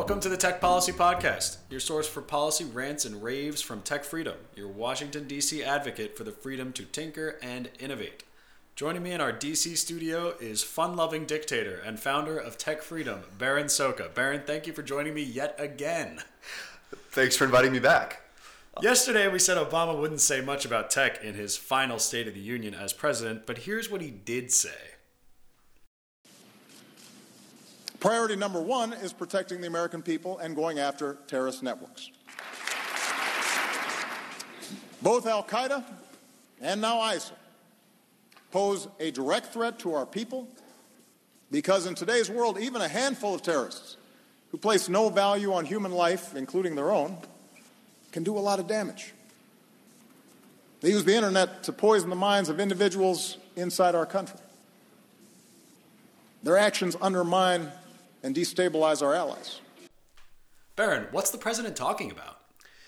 Welcome to the Tech Policy Podcast, your source for policy rants and raves from Tech Freedom, your Washington, D.C. advocate for the freedom to tinker and innovate. Joining me in our D.C. studio is fun-loving dictator and founder of Tech Freedom, Baron Soka. Baron, thank you for joining me yet again. Thanks for inviting me back. Yesterday, we said Obama wouldn't say much about tech in his final State of the Union as president, but here's what he did say. Priority number one is protecting the American people and going after terrorist networks. Both al-Qaeda and now ISIL pose a direct threat to our people because in today's world, even a handful of terrorists who place no value on human life, including their own, can do a lot of damage. They use the internet to poison the minds of individuals inside our country. Their actions undermine and destabilize our allies. Baron, what's the president talking about?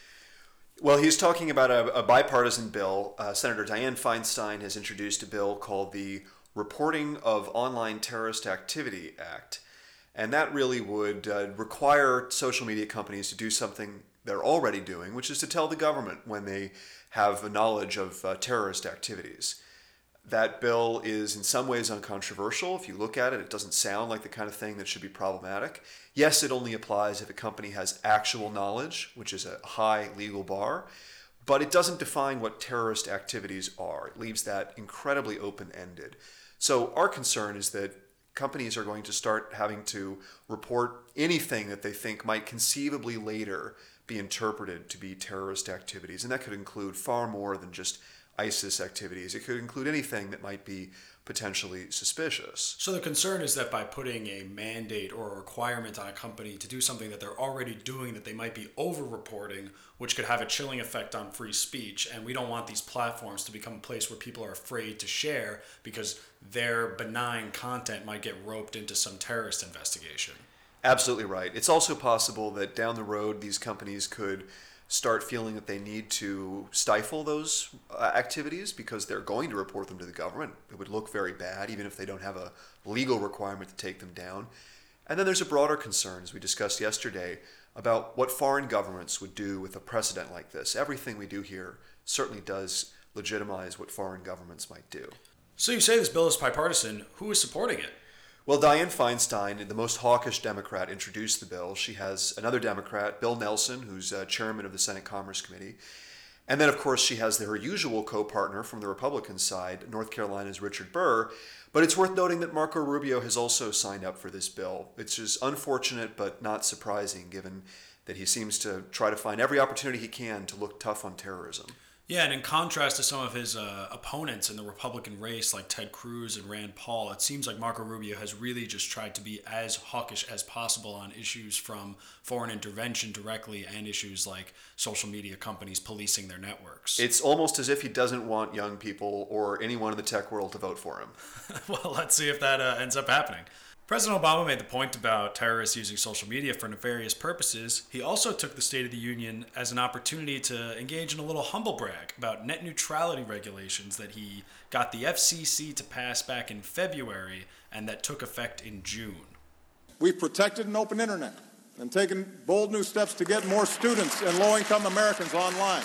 Well, he's talking about a bipartisan bill. Senator Dianne Feinstein has introduced a bill called the Reporting of Online Terrorist Activity Act. And that really would require social media companies to do something they're already doing, which is to tell the government when they have knowledge of terrorist activities. That bill is in some ways uncontroversial. If you look at it, it doesn't sound like the kind of thing that should be problematic. Yes, it only applies if a company has actual knowledge, which is a high legal bar, but it doesn't define what terrorist activities are. It leaves that incredibly open-ended. So our concern is that companies are going to start having to report anything that they think might conceivably later be interpreted to be terrorist activities, and that could include far more than just ISIS activities. It could include anything that might be potentially suspicious. So the concern is that by putting a mandate or a requirement on a company to do something that they're already doing, that they might be over-reporting, which could have a chilling effect on free speech. And we don't want these platforms to become a place where people are afraid to share because their benign content might get roped into some terrorist investigation. Absolutely right. It's also possible that down the road these companies could start feeling that they need to stifle those activities because they're going to report them to the government. It would look very bad, even if they don't have a legal requirement to take them down. And then there's a broader concern, as we discussed yesterday, about what foreign governments would do with a precedent like this. Everything we do here certainly does legitimize what foreign governments might do. So you say this bill is bipartisan. Who is supporting it? Well, Dianne Feinstein, the most hawkish Democrat, introduced the bill. She has another Democrat, Bill Nelson, who's chairman of the Senate Commerce Committee. And then, of course, she has her usual co-partner from the Republican side, North Carolina's Richard Burr. But it's worth noting that Marco Rubio has also signed up for this bill. It's just unfortunate but not surprising, given that he seems to try to find every opportunity he can to look tough on terrorism. Yeah, and in contrast to some of his opponents in the Republican race like Ted Cruz and Rand Paul, it seems like Marco Rubio has really just tried to be as hawkish as possible on issues from foreign intervention directly and issues like social media companies policing their networks. It's almost as if he doesn't want young people or anyone in the tech world to vote for him. Well, let's see if that ends up happening. President Obama made the point about terrorists using social media for nefarious purposes. He also took the State of the Union as an opportunity to engage in a little humble brag about net neutrality regulations that he got the FCC to pass back in February and that took effect in June. We've protected an open internet and taken bold new steps to get more students and low-income Americans online.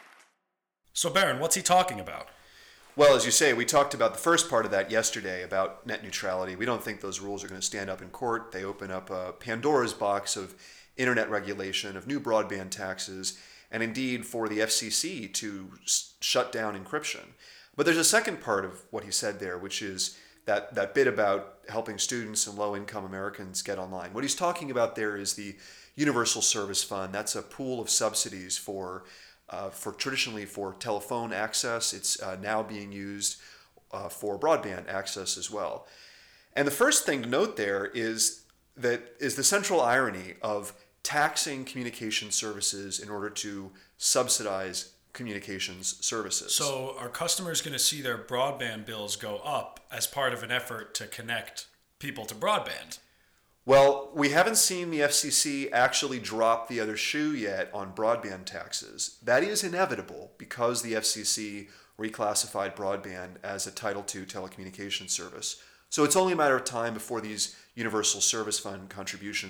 So, Baron, what's he talking about? Well, as you say, we talked about the first part of that yesterday about net neutrality. We don't think those rules are going to stand up in court. They open up a Pandora's box of internet regulation, of new broadband taxes, and indeed for the FCC to shut down encryption. But there's a second part of what he said there, which is that bit about helping students and low-income Americans get online. What he's talking about there is the Universal Service Fund. That's a pool of subsidies for traditionally for telephone access. It's now being used for broadband access as well. And the first thing to note there is the central irony of taxing communication services in order to subsidize communications services. So are customers going to see their broadband bills go up as part of an effort to connect people to broadband? Well, we haven't seen the FCC actually drop the other shoe yet on broadband taxes. That is inevitable because the FCC reclassified broadband as a Title II telecommunications service. So it's only a matter of time before these Universal Service Fund contributions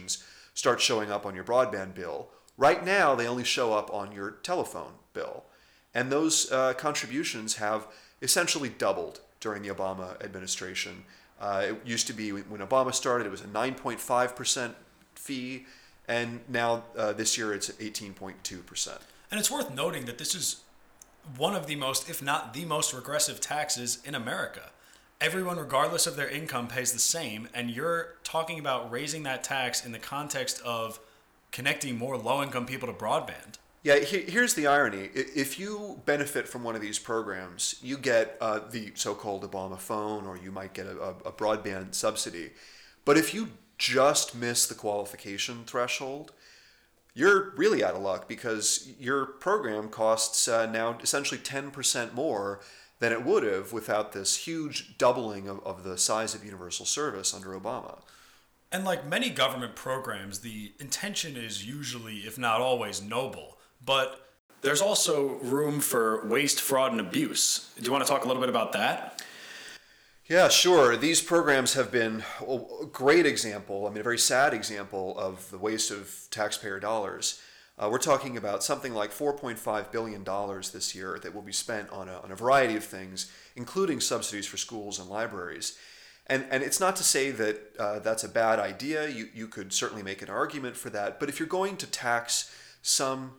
start showing up on your broadband bill. Right now, they only show up on your telephone bill. And those contributions have essentially doubled during the Obama administration. It used to be, when Obama started, it was a 9.5% fee, and now this year it's 18.2%. And it's worth noting that this is one of the most, if not the most regressive taxes in America. Everyone, regardless of their income, pays the same, and you're talking about raising that tax in the context of connecting more low-income people to broadband. Yeah, here's the irony. If you benefit from one of these programs, you get the so-called Obama phone, or you might get a broadband subsidy. But if you just miss the qualification threshold, you're really out of luck, because your program costs now essentially 10% more than it would have without this huge doubling of the size of universal service under Obama. And like many government programs, the intention is usually, if not always, noble. But there's also room for waste, fraud, and abuse. Do you want to talk a little bit about that? Yeah, sure. These programs have been a great example, a very sad example of the waste of taxpayer dollars. We're talking about something like $4.5 billion this year that will be spent on a variety of things, including subsidies for schools and libraries. And it's not to say that that's a bad idea. You could certainly make an argument for that. But if you're going to tax some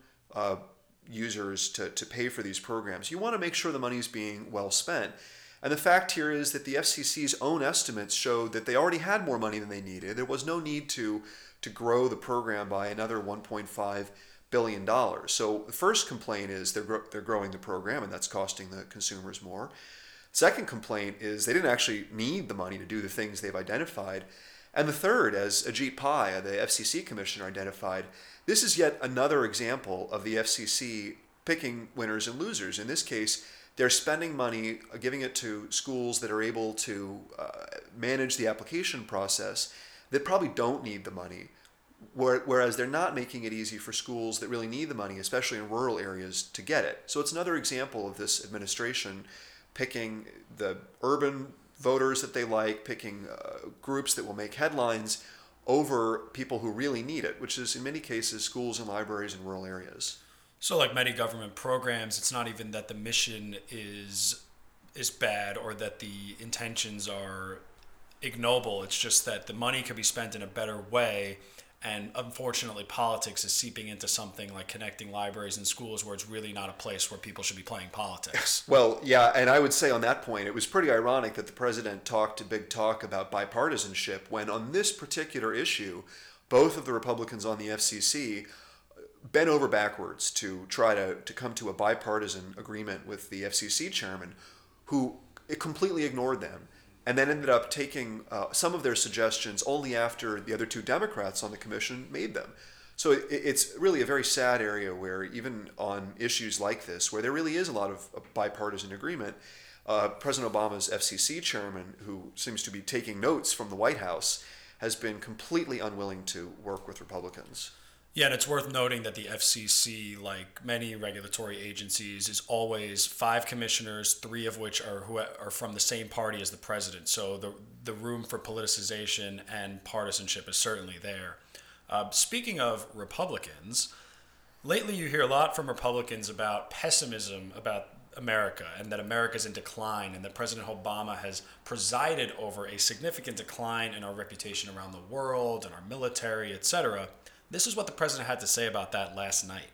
users to pay for these programs, you want to make sure the money is being well spent. And the fact here is that the FCC's own estimates showed that they already had more money than they needed. There was no need to grow the program by another $1.5 billion. So the first complaint is they're growing the program, and that's costing the consumers more. Second complaint is they didn't actually need the money to do the things they've identified. And the third, as Ajit Pai, the FCC commissioner, identified, this is yet another example of the FCC picking winners and losers. In this case, they're spending money, giving it to schools that are able to manage the application process that probably don't need the money, whereas they're not making it easy for schools that really need the money, especially in rural areas, to get it. So it's another example of this administration picking the urban voters that they like, picking groups that will make headlines over people who really need it, which is in many cases schools and libraries in rural areas. So like many government programs, it's not even that the mission is bad or that the intentions are ignoble. It's just that the money could be spent in a better way. And unfortunately, politics is seeping into something like connecting libraries and schools, where it's really not a place where people should be playing politics. Well, yeah, and I would say on that point, it was pretty ironic that the president talked a big talk about bipartisanship when on this particular issue, both of the Republicans on the FCC bent over backwards to try to come to a bipartisan agreement with the FCC chairman, who completely ignored them, and then ended up taking some of their suggestions only after the other two Democrats on the commission made them. So it's really a very sad area where even on issues like this, where there really is a lot of bipartisan agreement, President Obama's FCC chairman, who seems to be taking notes from the White House, has been completely unwilling to work with Republicans. Yeah, and it's worth noting that the FCC, like many regulatory agencies, is always 5 commissioners, 3 of which are from the same party as the president. So the room for politicization and partisanship is certainly there. Speaking of Republicans, lately you hear a lot from Republicans about pessimism about America and that America's in decline, and that President Obama has presided over a significant decline in our reputation around the world and our military, etc. This is what the president had to say about that last night.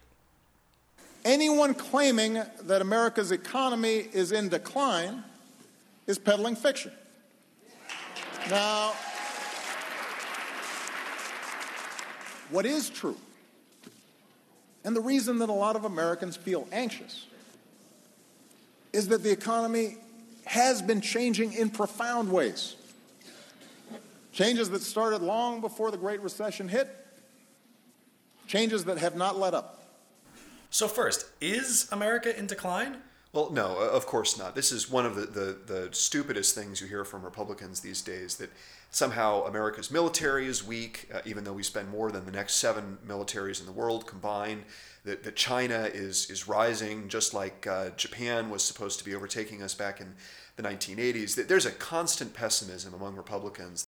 Anyone claiming that America's economy is in decline is peddling fiction. Now, what is true, and the reason that a lot of Americans feel anxious, is that the economy has been changing in profound ways. Changes that started long before the Great Recession hit, changes that have not let up. So first, is America in decline? Well, no, of course not. This is one of the stupidest things you hear from Republicans these days, that somehow America's military is weak, even though we spend more than the next 7 militaries in the world combined, that China is rising, just like Japan was supposed to be overtaking us back in the 1980s. There's a constant pessimism among Republicans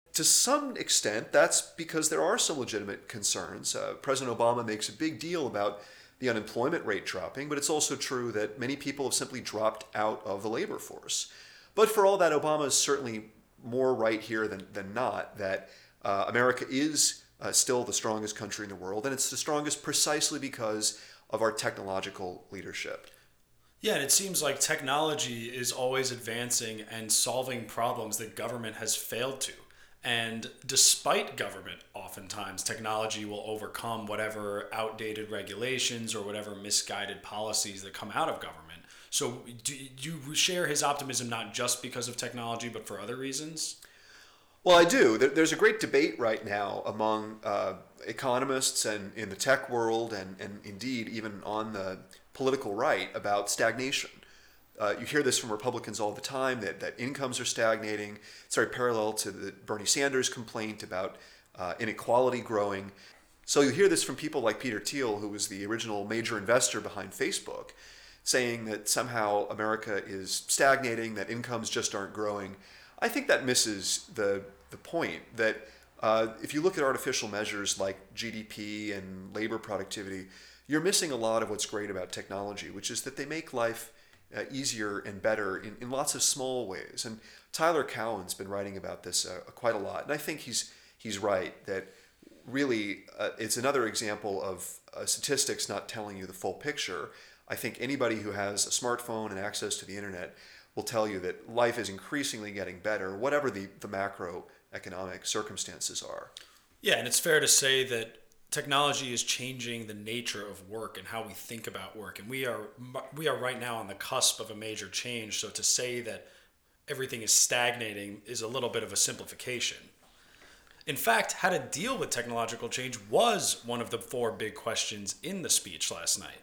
To some extent, that's because there are some legitimate concerns. President Obama makes a big deal about the unemployment rate dropping, but it's also true that many people have simply dropped out of the labor force. But for all that, Obama is certainly more right here than not, that America is still the strongest country in the world, and it's the strongest precisely because of our technological leadership. Yeah, and it seems like technology is always advancing and solving problems that government has failed to. And despite government, oftentimes technology will overcome whatever outdated regulations or whatever misguided policies that come out of government. So do you share his optimism not just because of technology, but for other reasons? Well, I do. There's a great debate right now among economists and in the tech world and indeed even on the political right about stagnation. You hear this from Republicans all the time, that incomes are stagnating. It's very parallel to the Bernie Sanders complaint about inequality growing. So you hear this from people like Peter Thiel, who was the original major investor behind Facebook, saying that somehow America is stagnating, that incomes just aren't growing. I think that misses the point that if you look at artificial measures like GDP and labor productivity, you're missing a lot of what's great about technology, which is that they make life easier and better in lots of small ways. And Tyler Cowen's been writing about this quite a lot. And I think he's right that really it's another example of statistics not telling you the full picture. I think anybody who has a smartphone and access to the internet will tell you that life is increasingly getting better, whatever the macroeconomic circumstances are. Yeah, and it's fair to say that technology is changing the nature of work and how we think about work, and we are right now on the cusp of a major change. So to say that everything is stagnating is a little bit of a simplification. In fact, how to deal with technological change was one of the 4 big questions in the speech last night.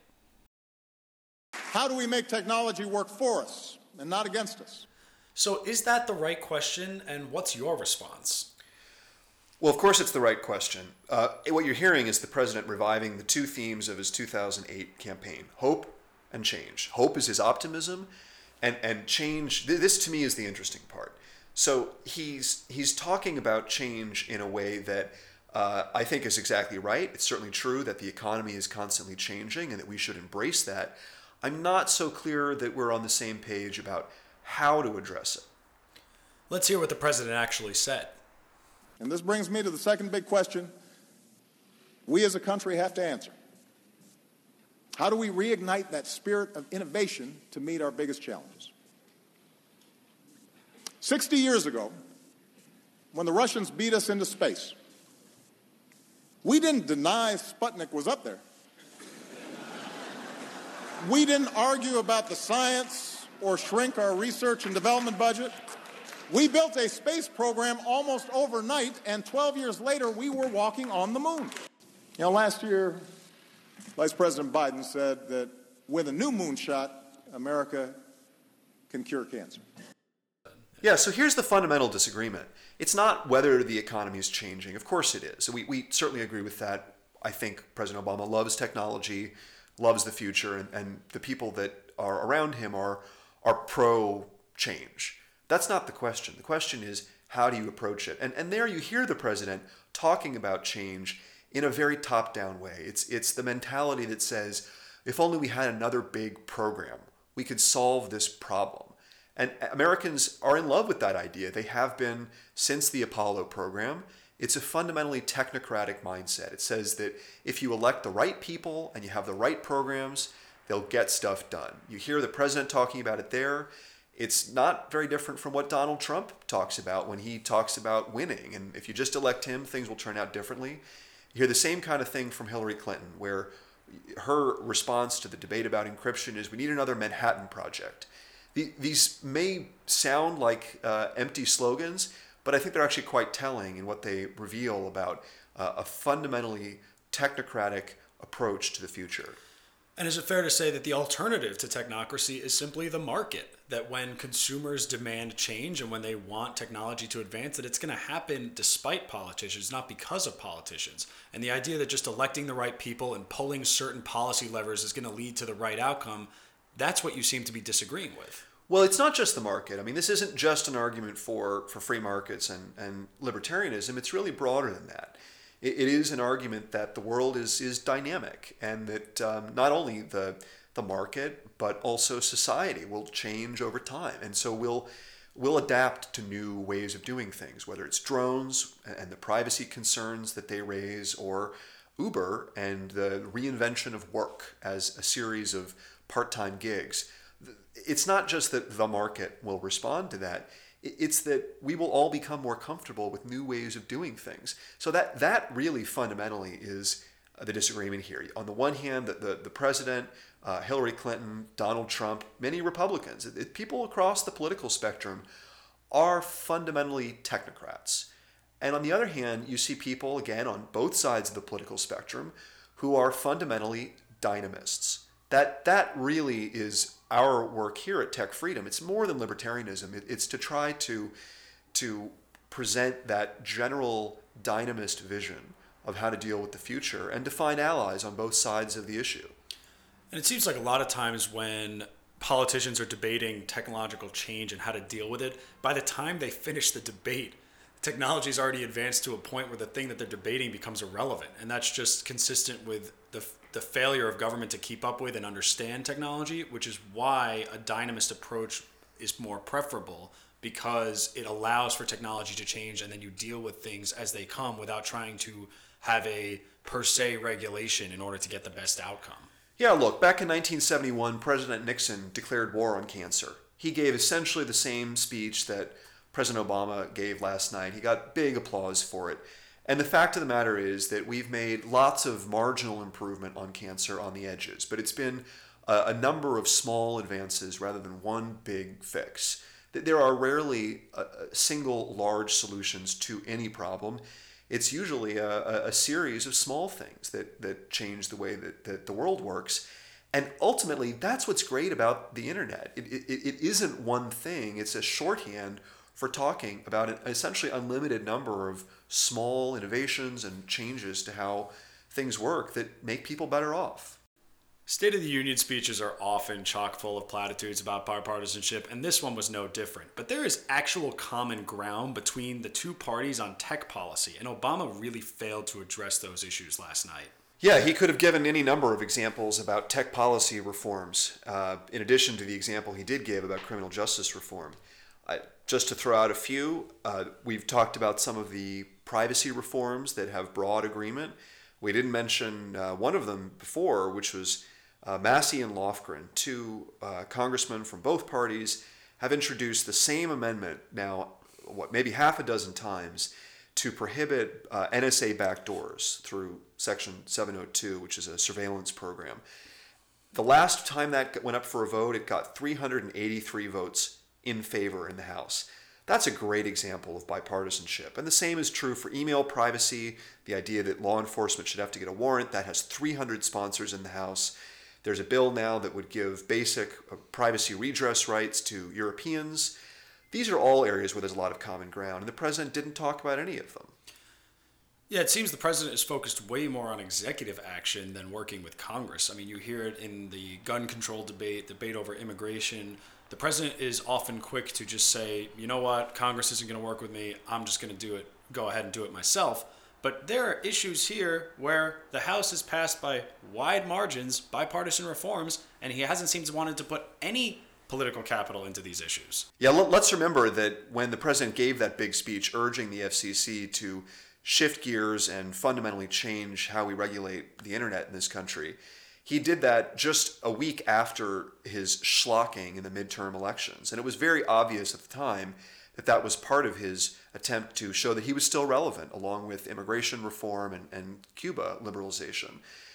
How do we make technology work for us and not against us? So is that the right question, and what's your response? Well, of course, it's the right question. What you're hearing is the president reviving the 2 themes of his 2008 campaign: hope and change. Hope is his optimism, and change. This to me is the interesting part. So he's talking about change in a way that I think is exactly right. It's certainly true that the economy is constantly changing and that we should embrace that. I'm not so clear that we're on the same page about how to address it. Let's hear what the president actually said. And this brings me to the second big question we as a country have to answer. How do we reignite that spirit of innovation to meet our biggest challenges? 60 years ago, when the Russians beat us into space, we didn't deny Sputnik was up there. We didn't argue about the science or shrink our research and development budget. We built a space program almost overnight, and 12 years later, we were walking on the moon. You know, last year, Vice President Biden said that with a new moonshot, America can cure cancer. Yeah, so here's the fundamental disagreement. It's not whether the economy is changing. Of course it is. We certainly agree with that. I think President Obama loves technology, loves the future, and the people that are around him are pro-change. That's not the question. The question is, how do you approach it? And there you hear the president talking about change in a very top-down way. It's the mentality that says, if only we had another big program, we could solve this problem. And Americans are in love with that idea. They have been since the Apollo program. It's a fundamentally technocratic mindset. It says that if you elect the right people and you have the right programs, they'll get stuff done. You hear the president talking about it there. It's not very different from what Donald Trump talks about when he talks about winning. And if you just elect him, things will turn out differently. You hear the same kind of thing from Hillary Clinton, where her response to the debate about encryption is, we need another Manhattan Project. These may sound like empty slogans, but I think they're actually quite telling in what they reveal about a fundamentally technocratic approach to the future. And is it fair to say that the alternative to technocracy is simply the market? That when consumers demand change and when they want technology to advance, that it's going to happen despite politicians, not because of politicians. And the idea that just electing the right people and pulling certain policy levers is going to lead to the right outcome, that's what you seem to be disagreeing with. Well, it's not just the market. I mean, this isn't just an argument for free markets and libertarianism. It's really broader than that. It is an argument that the world is dynamic, and that not only the market, but also society will change over time. And so we'll adapt to new ways of doing things, whether it's drones and the privacy concerns that they raise, or Uber and the reinvention of work as a series of part-time gigs. It's not just that the market will respond to that. It's that we will all become more comfortable with new ways of doing things. So that really fundamentally is the disagreement here. On the one hand, the president, Hillary Clinton, Donald Trump, many Republicans, people across the political spectrum are fundamentally technocrats. And on the other hand, you see people, again, on both sides of the political spectrum who are fundamentally dynamists. That really is our work here at Tech Freedom. It's more than libertarianism. It's to try to present that general dynamist vision of how to deal with the future and to find allies on both sides of the issue. And it seems like a lot of times when politicians are debating technological change and how to deal with it, by the time they finish the debate, technology's already advanced to a point where the thing that they're debating becomes irrelevant. And that's just consistent with the failure of government to keep up with and understand technology, which is why a dynamist approach is more preferable, because it allows for technology to change and then you deal with things as they come without trying to have a per se regulation in order to get the best outcome. Yeah, look, back in 1971, President Nixon declared war on cancer. He gave essentially the same speech that President Obama gave last night. He got big applause for it. And the fact of the matter is that we've made lots of marginal improvement on cancer on the edges, but it's been a number of small advances rather than one big fix. There are rarely single large solutions to any problem. It's usually a series of small things that change the way that the world works. And ultimately, that's what's great about the internet. It isn't one thing. It's a shorthand for talking about an essentially unlimited number of small innovations and changes to how things work that make people better off. State of the Union speeches are often chock full of platitudes about bipartisanship, and this one was no different. But there is actual common ground between the two parties on tech policy, and Obama really failed to address those issues last night. Yeah, he could have given any number of examples about tech policy reforms, in addition to the example he did give about criminal justice reform. Just to throw out a few, we've talked about some of the privacy reforms that have broad agreement. We didn't mention one of them before, which was Massey and Lofgren, two congressmen from both parties, have introduced the same amendment now, maybe half a dozen times, to prohibit NSA backdoors through Section 702, which is a surveillance program. The last time that went up for a vote, it got 383 votes in favor in the House. That's a great example of bipartisanship. And the same is true for email privacy, the idea that law enforcement should have to get a warrant. That has 300 sponsors in the House. There's a bill now that would give basic privacy redress rights to Europeans. These are all areas where there's a lot of common ground, and the president didn't talk about any of them. Yeah, it seems the president is focused way more on executive action than working with Congress. I mean, you hear it in the gun control debate over immigration. The president is often quick to just say, you know what, Congress isn't going to work with me. I'm just going to go ahead and do it myself. But there are issues here where the House has passed by wide margins bipartisan reforms, and he hasn't seemed to want to put any political capital into these issues. Yeah, let's remember that when the president gave that big speech urging the FCC to shift gears and fundamentally change how we regulate the internet in this country, he did that just a week after his schlocking in the midterm elections. And it was very obvious at the time that that was part of his attempt to show that he was still relevant, along with immigration reform and Cuba liberalization.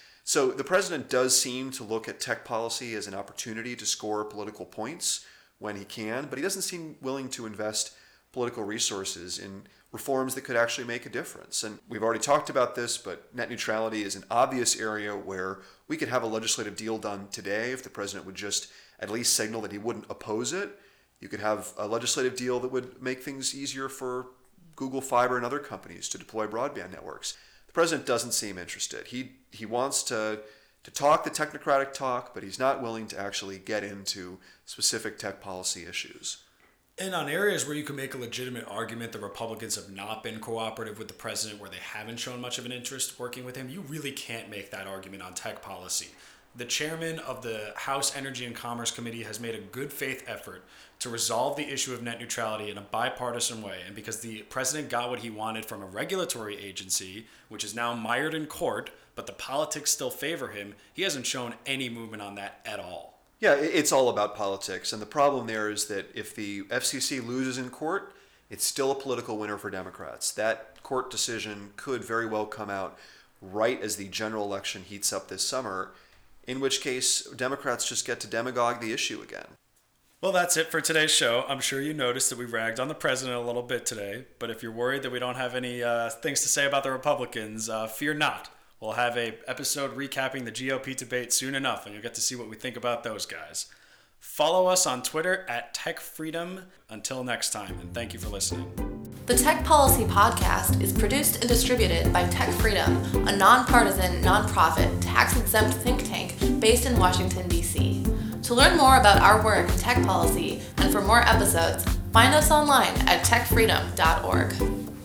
So the president does seem to look at tech policy as an opportunity to score political points when he can, but he doesn't seem willing to invest political resources in reforms that could actually make a difference. And we've already talked about this, but net neutrality is an obvious area where we could have a legislative deal done today if the president would just at least signal that he wouldn't oppose it. You could have a legislative deal that would make things easier for Google Fiber and other companies to deploy broadband networks. The president doesn't seem interested. He wants to to talk the technocratic talk, but he's not willing to actually get into specific tech policy issues. And on areas where you can make a legitimate argument the Republicans have not been cooperative with the president, where they haven't shown much of an interest working with him, you really can't make that argument on tech policy. The chairman of the House Energy and Commerce Committee has made a good faith effort to resolve the issue of net neutrality in a bipartisan way. And because the president got what he wanted from a regulatory agency, which is now mired in court, but the politics still favor him, he hasn't shown any movement on that at all. Yeah, it's all about politics. And the problem there is that if the FCC loses in court, it's still a political winner for Democrats. That court decision could very well come out right as the general election heats up this summer, in which case Democrats just get to demagogue the issue again. Well, that's it for today's show. I'm sure you noticed that we ragged on the president a little bit today, but if you're worried that we don't have any things to say about the Republicans, fear not. We'll have an episode recapping the GOP debate soon enough, and you'll get to see what we think about those guys. Follow us on Twitter at TechFreedom. Until next time, and thank you for listening. The Tech Policy Podcast is produced and distributed by Tech Freedom, a nonpartisan, nonprofit, tax-exempt think tank based in Washington, D.C. To learn more about our work in tech policy and for more episodes, find us online at techfreedom.org.